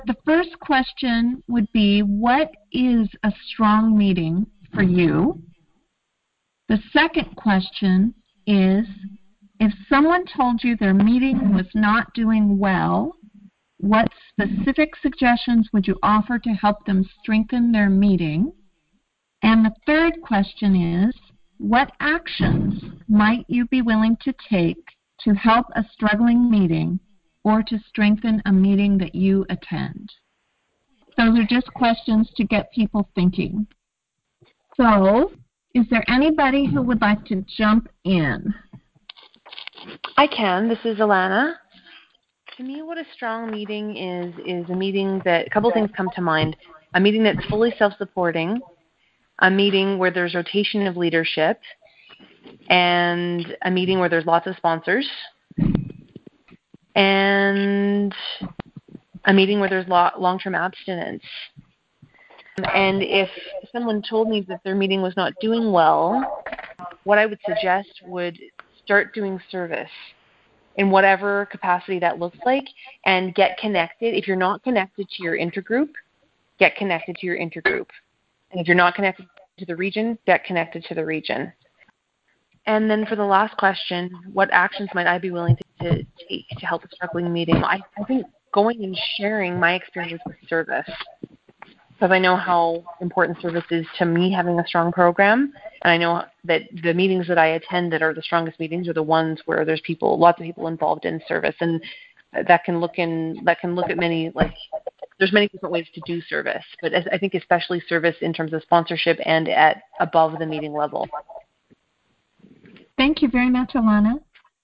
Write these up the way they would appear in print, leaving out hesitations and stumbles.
The first question would be, what is a strong meeting for you? The second question is, if someone told you their meeting was not doing well, what specific suggestions would you offer to help them strengthen their meeting? And the third question is, what actions might you be willing to take to help a struggling meeting or to strengthen a meeting that you attend? Those are just questions to get people thinking. So, is there anybody who would like to jump in? I can. This is Alana. To me, what a strong meeting is a meeting that, a couple things come to mind. A meeting that's fully self-supporting, a meeting where there's rotation of leadership, and a meeting where there's lots of sponsors, and a meeting where there's long-term abstinence. And if someone told me that their meeting was not doing well, what I would suggest would start doing service in whatever capacity that looks like, and get connected. If you're not connected to your intergroup, get connected to your intergroup. And if you're not connected to the region, get connected to the region. And then for the last question, what actions might I be willing to take to help a struggling meeting? I think going and sharing my experience with service, because I know how important service is to me having a strong program, and I know that the meetings that I attend that are the strongest meetings are the ones where there's lots of people involved in service, and that can look at many, like, there's many different ways to do service, but I think especially service in terms of sponsorship and at above the meeting level. Thank you very much, Alana.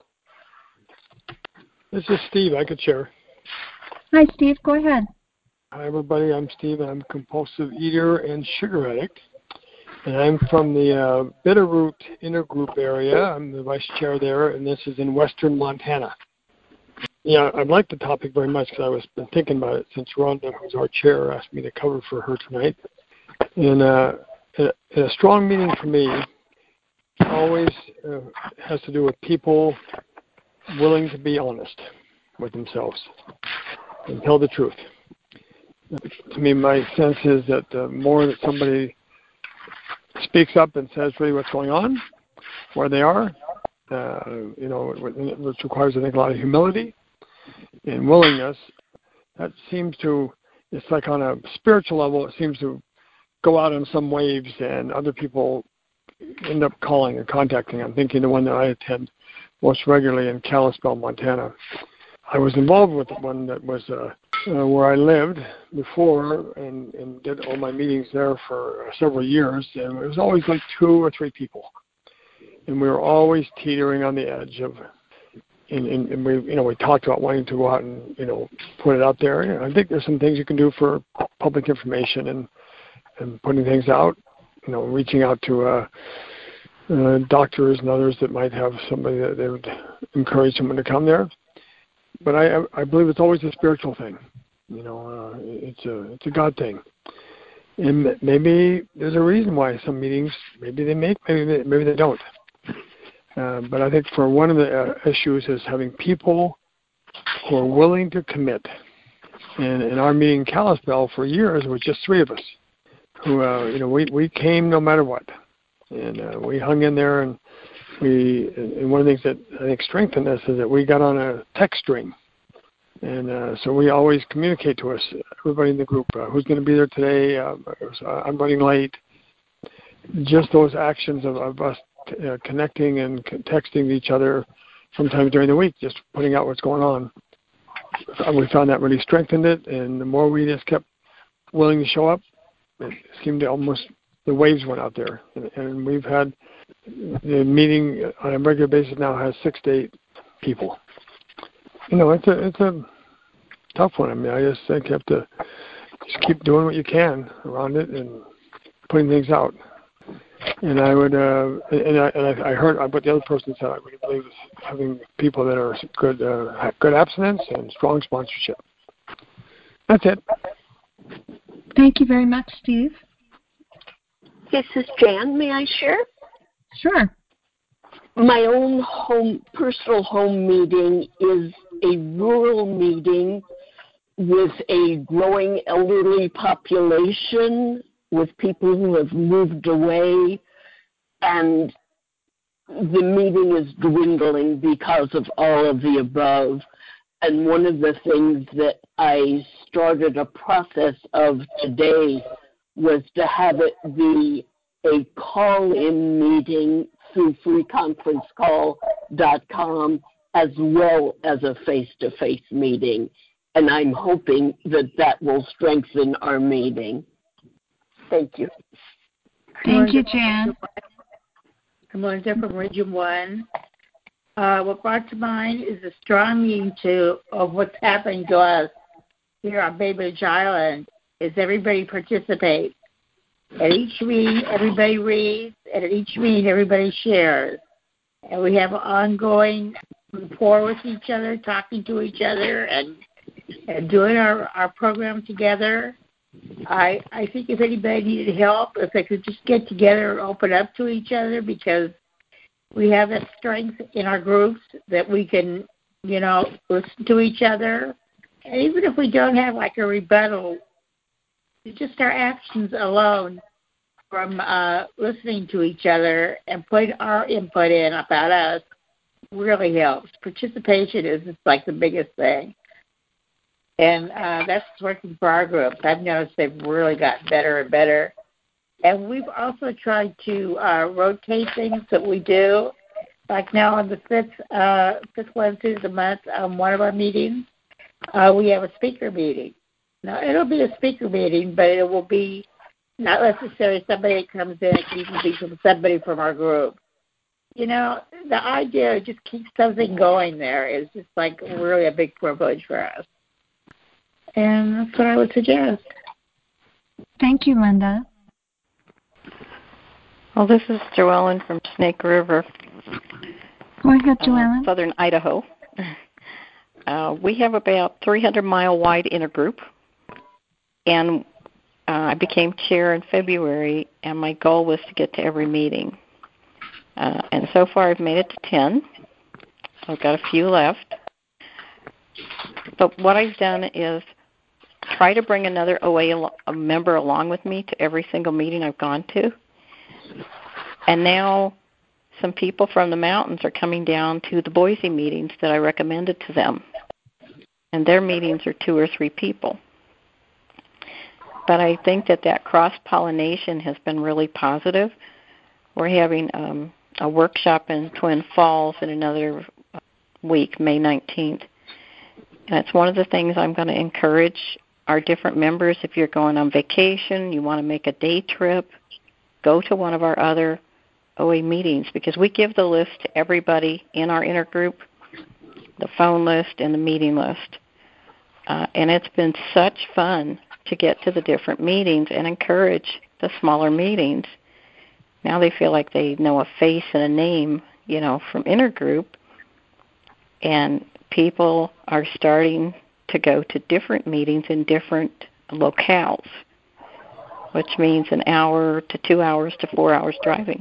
This is Steve. I could share. Hi, Steve. Go ahead. Hi, everybody. I'm Steve, and I'm a compulsive eater and sugar addict. And I'm from the Bitterroot Intergroup area. I'm the vice chair there, and this is in western Montana. Yeah, I like the topic very much because I was been thinking about it since Rhonda, who's our chair, asked me to cover for her tonight. And a strong meeting for me always has to do with people willing to be honest with themselves and tell the truth. To me, my sense is that the more that somebody speaks up and says really what's going on, where they are, which requires, I think, a lot of humility and willingness, that seems to, it's like on a spiritual level, it seems to go out on some waves, and other people end up calling and contacting. I'm thinking the one that I attend most regularly in Kalispell, Montana. I was involved with one that was where I lived before and did all my meetings there for several years, and it was always like 2 or 3 people, and we were always teetering on the edge of, and we talked about wanting to go out and put it out there. And I think there's some things you can do for public information and putting things out, reaching out to doctors and others that might have somebody that they would encourage someone to come there. But I believe it's always a spiritual thing. It's a God thing. And maybe there's a reason why some meetings, maybe they make, maybe they don't. But I think for one of the issues is having people who are willing to commit. And in our meeting in Kalispell for years, it was just 3 of us who, we came no matter what. And we hung in there, and one of the things that I think strengthened us is that we got on a text string. And so we always communicate to us, everybody in the group, who's going to be there today, I'm running late. Just those actions of us connecting and texting each other sometimes during the week, just putting out what's going on. We found that really strengthened it, and the more we just kept willing to show up, it seemed to almost, the waves went out there. And we've had, the meeting on a regular basis now has 6 to 8 people. It's a tough one. I mean, I just think you have to just keep doing what you can around it and putting things out. And I would, I heard what the other person said. I really believe is having people that are good abstinence and strong sponsorship. That's it. Thank you very much, Steve. This is Jan. May I share? Sure. My own personal home meeting is a rural meeting with a growing elderly population, with people who have moved away, and the meeting is dwindling because of all of the above. And one of the things that I started a process of today was to have it be a call-in meeting through freeconferencecall.com as well as a face-to-face meeting. And I'm hoping that that will strengthen our meeting. Thank you. Thank you, Jan. Melinda from Region 1. What brought to mind is the strong need of what's happening to us here on Bay Beach Island is everybody participates. At each meeting, everybody reads, and at each meeting, everybody shares. And we have an ongoing rapport with each other, talking to each other, and doing our program together. I think if anybody needed help, if they could just get together and open up to each other, because we have that strength in our groups that we can, listen to each other. And even if we don't have like a rebuttal, just our actions alone from listening to each other and putting our input in about us really helps. Participation is just like the biggest thing. And that's working for our groups. I've noticed they've really gotten better and better. And we've also tried to rotate things that we do. Like now on the fifth Wednesday of the month, one of our meetings, we have a speaker meeting. Now, it'll be a speaker meeting, but it will be not necessarily somebody that comes in. It can even be from somebody from our group. The idea of just keep something going there is just like really a big privilege for us. And that's what I would suggest. Thank you, Linda. Well, this is Joellen from Snake River. Go ahead, Joellen. Southern Idaho. We have about 300-mile wide intergroup, and I became chair in February, and my goal was to get to every meeting. And so far I've made it to 10. I've got a few left. But what I've done is try to bring another OA member along with me to every single meeting I've gone to. And now some people from the mountains are coming down to the Boise meetings that I recommended to them. And their meetings are 2 or 3 people. But I think that cross-pollination has been really positive. We're having a workshop in Twin Falls in another week, May 19th. And it's one of the things I'm going to encourage our different members. If you're going on vacation, you want to make a day trip, go to one of our other OA meetings, because we give the list to everybody in our intergroup, the phone list and the meeting list. And it's been such fun to get to the different meetings and encourage the smaller meetings. Now they feel like they know a face and a name, from intergroup. And people are starting to go to different meetings in different locales, which means an hour to 2 hours to 4 hours driving.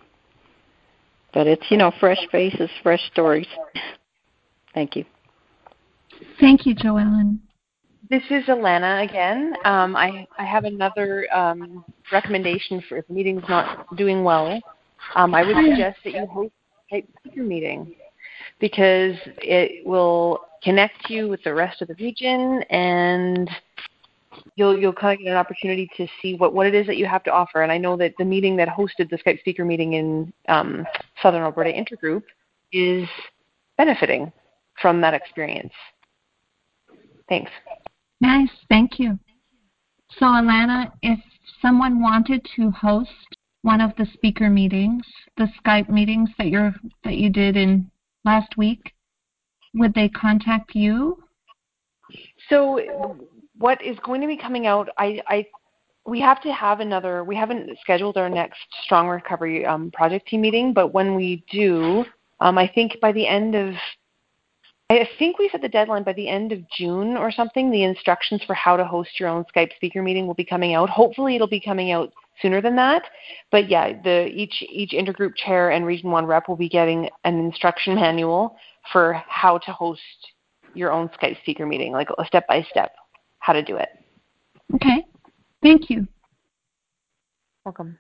But it's, fresh faces, fresh stories. Thank you. Thank you, Joellen. This is Alana again. I have another recommendation for if the meeting's not doing well. I would suggest that you host a speaker meeting, because it will connect you with the rest of the region, and you'll kind of get an opportunity to see what it is that you have to offer. And I know that the meeting that hosted the Skype speaker meeting in Southern Alberta Intergroup is benefiting from that experience. Thanks. Nice, thank you. So, Alana, if someone wanted to host one of the speaker meetings, the Skype meetings that you did in last week, would they contact you? So what is going to be coming out, we haven't scheduled our next Strong Recovery project team meeting, but when we do, I think we set the deadline by the end of June or something. The instructions for how to host your own Skype speaker meeting will be coming out. Hopefully it'll be coming out sooner than that. But yeah, each intergroup chair and Region 1 rep will be getting an instruction manual for how to host your own Skype speaker meeting, like a step-by-step. how to do it. Okay. Thank you. Welcome.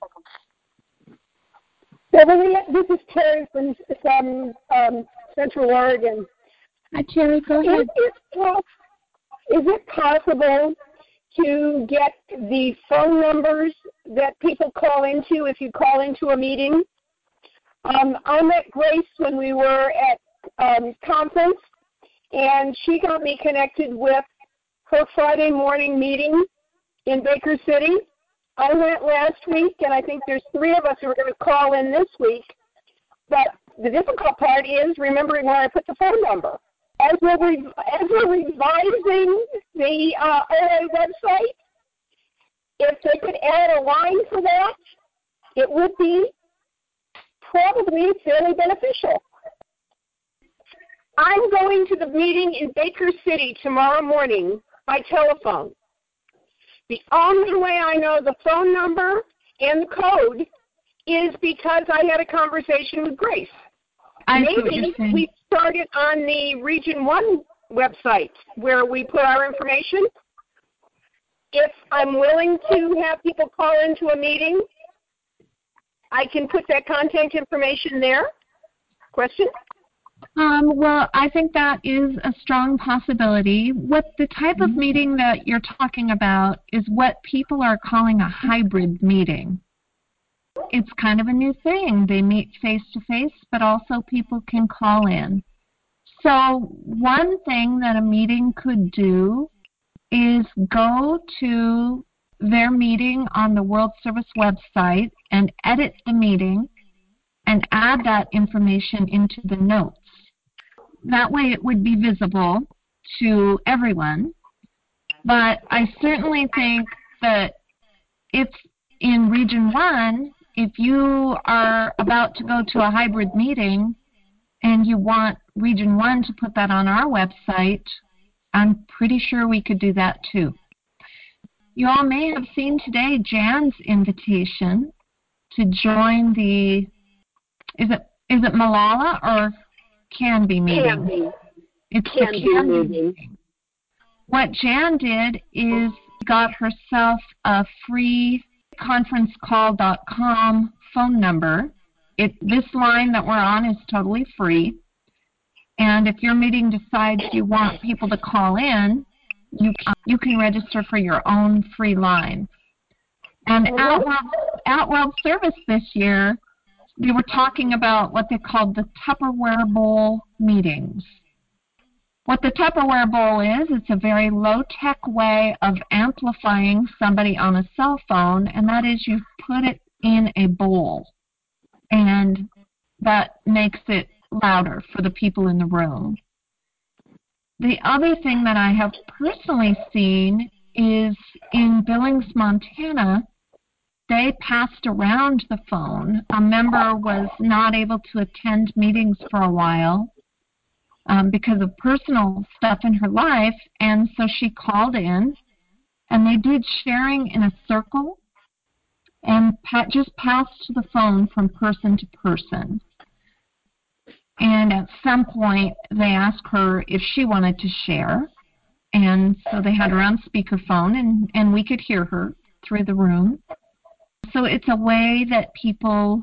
Beverly, this is Terry from Central Oregon. Hi, Terry. Go ahead. Is it possible to get the phone numbers that people call into if you call into a meeting? I met Grace when we were at conference, and she got me connected with her Friday morning meeting in Baker City. I went last week, and I think there's 3 of us who are going to call in this week. But the difficult part is remembering where I put the phone number. As we're revising the OA website, if they could add a line for that, it would be probably fairly beneficial. I'm going to the meeting in Baker City tomorrow morning by telephone. The only way I know the phone number and the code is because I had a conversation with Grace. Maybe we start it on the Region 1 website where we put our information. If I'm willing to have people call into a meeting, I can put that contact information there. Question? Well, I think that is a strong possibility. What the type of meeting that you're talking about is what people are calling a hybrid meeting. It's kind of a new thing. They meet face-to-face, but also people can call in. So one thing that a meeting could do is go to their meeting on the World Service website and edit the meeting and add that information into the notes. That way it would be visible to everyone. But I certainly think that if in Region 1, if you are about to go to a hybrid meeting and you want Region 1 to put that on our website, I'm pretty sure we could do that too. You all may have seen today Jan's invitation to join the, is it Malala or Canby meeting? Canby. It's the Canby meeting. What Jan did is got herself a free conferencecall.com phone number. This line that we're on is totally free. And if your meeting decides you want people to call in, you can register for your own free line. And at World Service this year, they were talking about what they called the Tupperware Bowl meetings. What the Tupperware Bowl is, it's a very low-tech way of amplifying somebody on a cell phone, and that is you put it in a bowl, and that makes it louder for the people in the room. The other thing that I have personally seen is in Billings, Montana, they passed around the phone. A member was not able to attend meetings for a while because of personal stuff in her life, and so she called in, and they did sharing in a circle and just passed the phone from person to person. And at some point, they asked her if she wanted to share, and so they had her on speakerphone, and we could hear her through the room. So it's a way that people,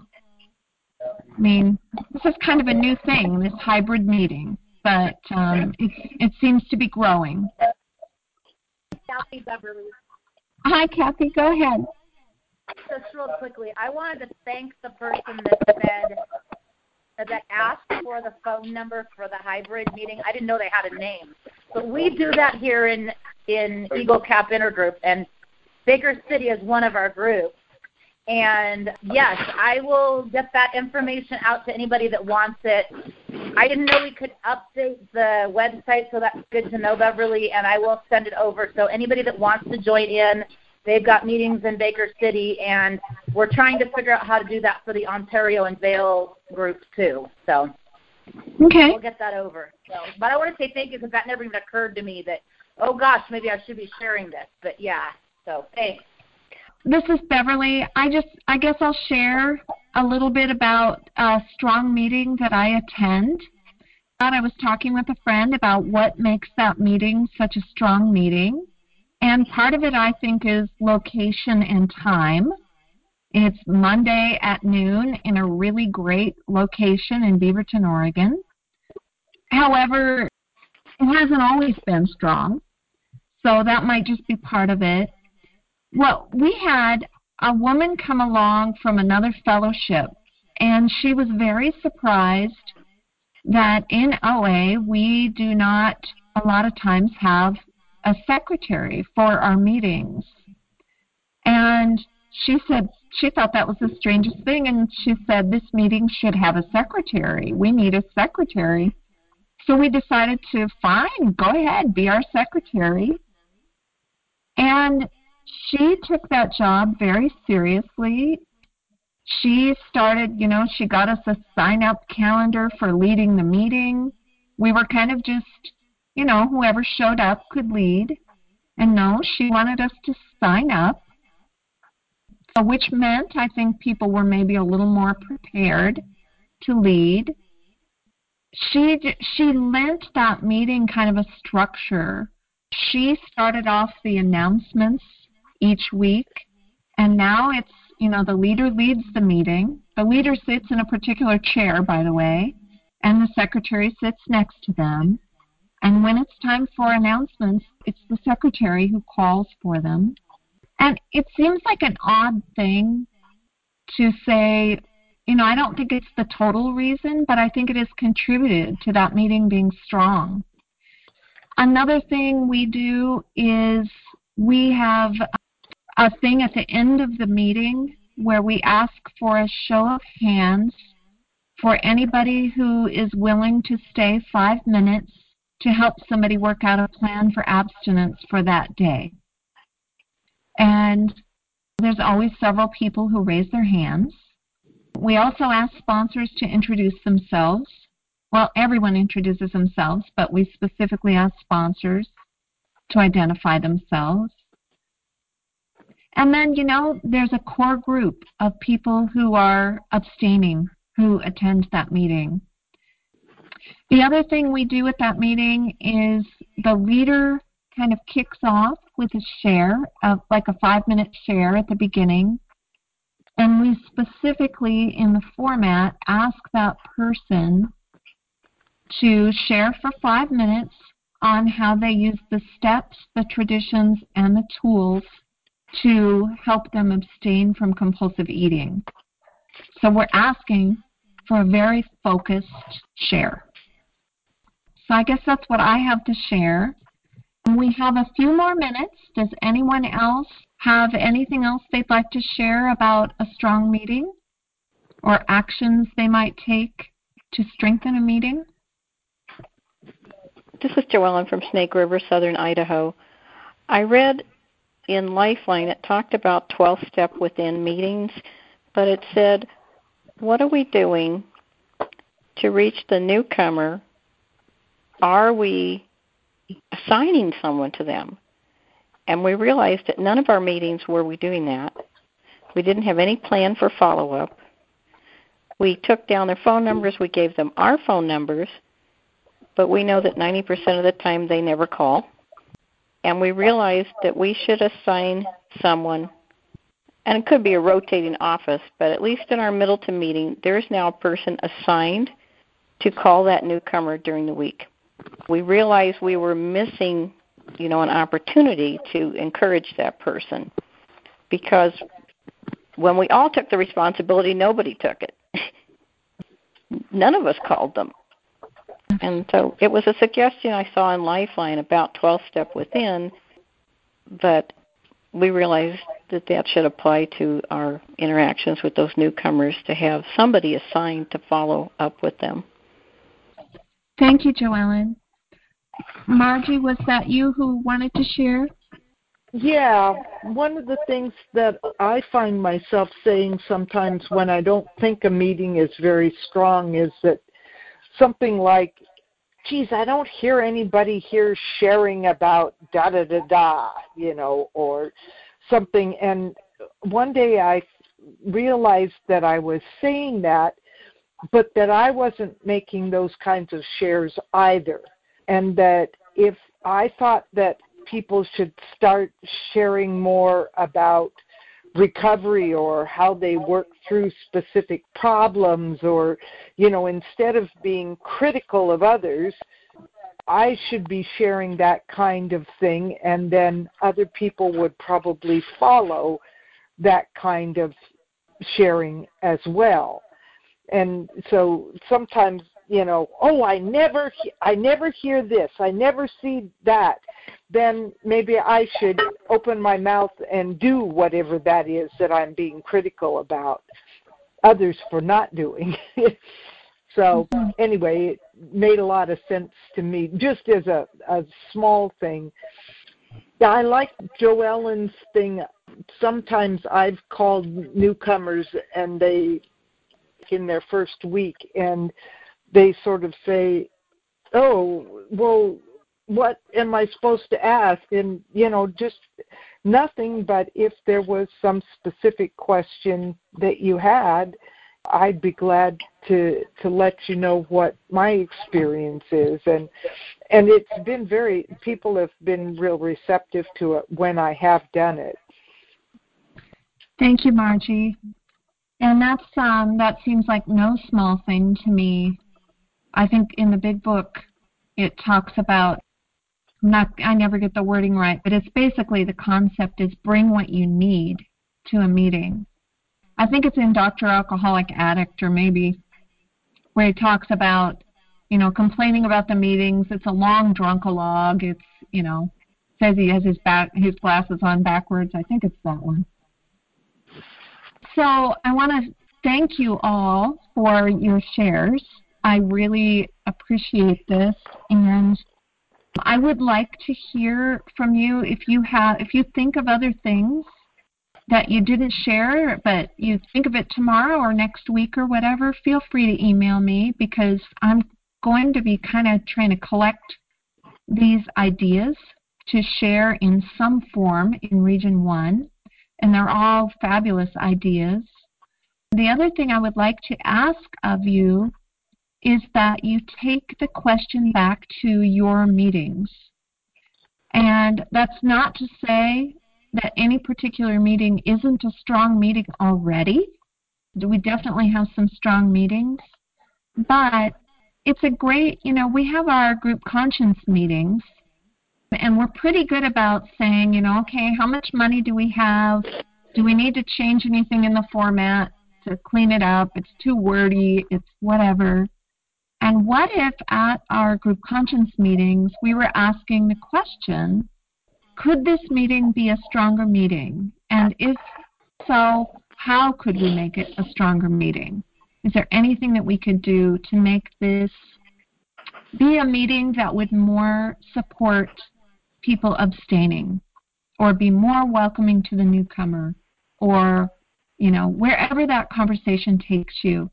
this is kind of a new thing, this hybrid meeting, but it seems to be growing. Kathy Beverly. Hi, Kathy. Go ahead. Just real quickly, I wanted to thank the person that asked for the phone number for the hybrid meeting. I didn't know they had a name. But we do that here in Eagle Cap Intergroup, and Baker City is one of our groups. And, yes, I will get that information out to anybody that wants it. I didn't know we could update the website, so that's good to know, Beverly, and I will send it over. So anybody that wants to join in, they've got meetings in Baker City, and we're trying to figure out how to do that for the Ontario and Vail groups too. So okay, we'll get that over. So, but I want to say thank you because that never even occurred to me that, oh, gosh, maybe I should be sharing this. But, yeah, so thanks. This is Beverly. I guess I'll share a little bit about a strong meeting that I attend. I was talking with a friend about what makes that meeting such a strong meeting. And part of it, I think, is location and time. It's Monday at noon in a really great location in Beaverton, Oregon. However, it hasn't always been strong, so that might just be part of it. Well, we had a woman come along from another fellowship, and she was very surprised that in OA we do not a lot of times have a secretary for our meetings. And she said she thought that was the strangest thing, and she said this meeting should have a secretary. We need a secretary. So we decided to, fine, go ahead, be our secretary. And she took that job very seriously. She started, she got us a sign-up calendar for leading the meeting. We were kind of just, whoever showed up could lead. And no, she wanted us to sign up, which meant I think people were maybe a little more prepared to lead. She lent that meeting kind of a structure. She started off the announcements each week, and now it's, the leader leads the meeting. The leader sits in a particular chair, by the way, and the secretary sits next to them. And when it's time for announcements, it's the secretary who calls for them. And it seems like an odd thing to say, I don't think it's the total reason, but I think it has contributed to that meeting being strong. Another thing we do is we have a thing at the end of the meeting where we ask for a show of hands for anybody who is willing to stay 5 minutes to help somebody work out a plan for abstinence for that day. And there's always several people who raise their hands. We also ask sponsors to introduce themselves. Well, everyone introduces themselves, but we specifically ask sponsors to identify themselves. And then, there's a core group of people who are abstaining, who attend that meeting. The other thing we do at that meeting is the leader kind of kicks off with a share, like a 5-minute share at the beginning. And we specifically, in the format, ask that person to share for 5 minutes on how they use the steps, the traditions, and the tools to help them abstain from compulsive eating. So we're asking for a very focused share. So I guess that's what I have to share. And we have a few more minutes. Does anyone else have anything else they'd like to share about a strong meeting or actions they might take to strengthen a meeting? This is Joellen from Snake River, Southern Idaho. I read in Lifeline, it talked about 12-step within meetings, but it said, what are we doing to reach the newcomer? Are we assigning someone to them? And we realized that none of our meetings were we doing that. We didn't have any plan for follow-up. We took down their phone numbers. We gave them our phone numbers, but we know that 90% of the time they never call. And we realized that we should assign someone, and it could be a rotating office, but at least in our Middleton meeting, there is now a person assigned to call that newcomer during the week. We realized we were missing, an opportunity to encourage that person, because when we all took the responsibility, nobody took it. None of us called them. And so it was a suggestion I saw in Lifeline about 12-step within, but we realized that should apply to our interactions with those newcomers, to have somebody assigned to follow up with them. Thank you, Joellen. Margie, was that you who wanted to share? Yeah, one of the things that I find myself saying sometimes when I don't think a meeting is very strong is that something like, geez, I don't hear anybody here sharing about da-da-da-da, or something. And one day I realized that I was saying that, but that I wasn't making those kinds of shares either. And that if I thought that people should start sharing more about recovery or how they work through specific problems, or, instead of being critical of others, I should be sharing that kind of thing, and then other people would probably follow that kind of sharing as well. And so sometimes, I never hear this, I never see that, then maybe I should open my mouth and do whatever that is that I'm being critical about others for not doing. So anyway, it made a lot of sense to me, just as a small thing. Yeah, I like Joellen's thing. Sometimes I've called newcomers and they, in their first week, and they sort of say, oh, well, what am I supposed to ask? And, just nothing, but if there was some specific question that you had, I'd be glad to let you know what my experience is. And it's been people have been real receptive to it when I have done it. Thank you, Margie. And that seems like no small thing to me. I think in the big book it talks about, I never get the wording right, but it's basically the concept is bring what you need to a meeting. I think it's in Dr. Alcoholic Addict, or maybe, where he talks about, complaining about the meetings. It's a long drunkalogue. It's, says he has his glasses on backwards. I think it's that one. So I want to thank you all for your shares. I really appreciate this, and I would like to hear from you if you think of other things that you didn't share, but you think of it tomorrow or next week or whatever. Feel free to email me, because I'm going to be kind of trying to collect these ideas to share in some form in Region 1, and they're all fabulous ideas. The other thing I would like to ask of you is that you take the question back to your meetings. And that's not to say that any particular meeting isn't a strong meeting already. We definitely have some strong meetings. But it's a great, we have our group conscience meetings, and we're pretty good about saying, okay, how much money do we have? Do we need to change anything in the format to clean it up? It's too wordy. It's whatever. And what if at our group conscience meetings we were asking the question, could this meeting be a stronger meeting? And if so, how could we make it a stronger meeting? Is there anything that we could do to make this be a meeting that would more support people abstaining, or be more welcoming to the newcomer, or, wherever that conversation takes you?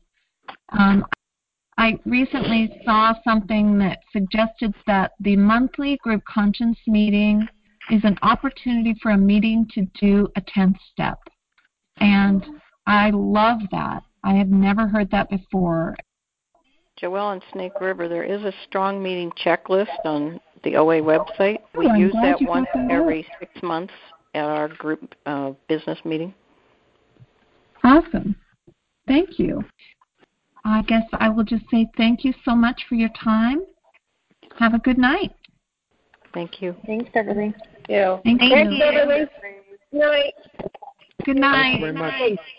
I recently saw something that suggested that the monthly group conscience meeting is an opportunity for a meeting to do a 10th step. And I love that. I have never heard that before. Joelle, in Snake River, there is a strong meeting checklist on the OA website. We use that once every 6 months at our group business meeting. Awesome. Thank you. I guess I will just say thank you so much for your time. Have a good night. Thank you. Thanks, everybody. Thank you. Thanks, everybody. Good night. Good night. Thank you very much.